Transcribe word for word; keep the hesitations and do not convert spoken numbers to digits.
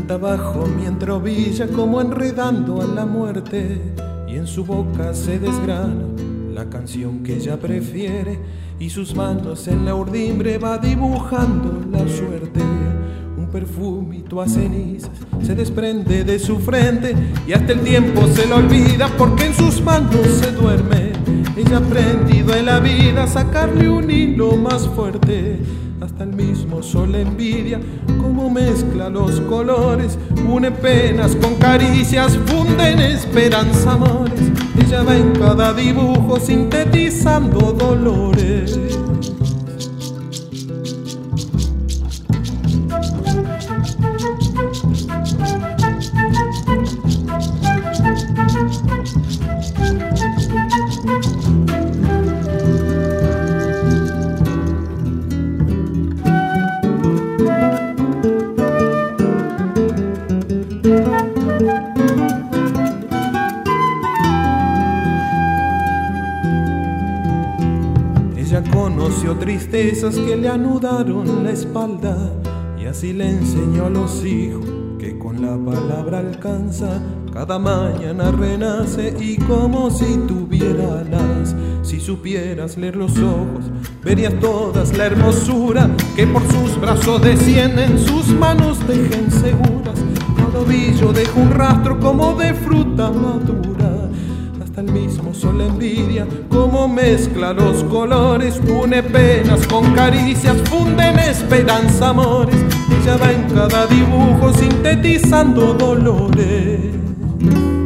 Canta bajo mientras brilla como enredando a la muerte, y en su boca se desgrana la canción que ella prefiere, y sus manos en la urdimbre va dibujando la suerte. Un perfumito a cenizas se desprende de su frente, y hasta el tiempo se lo olvida porque en sus manos se duerme. Ella ha aprendido en la vida a sacarle un hilo más fuerte. Hasta el mismo sol envidia cómo mezcla los colores, une penas con caricias, funde en esperanza amores. Ella va en cada dibujo sintetizando dolores. Conoció tristezas que le anudaron la espalda, y así le enseñó a los hijos que con la palabra alcanza. Cada mañana renace y como si tuviera alas. Si supieras leer los ojos, verías todas la hermosura que por sus brazos descienden, sus manos dejen seguras. Cada ovillo deja un rastro como de fruta madura. Hasta el mismo sol envidia cómo mezcla los colores, une penas con caricias, funde en esperanza amores. Ella va en cada dibujo sintetizando dolores.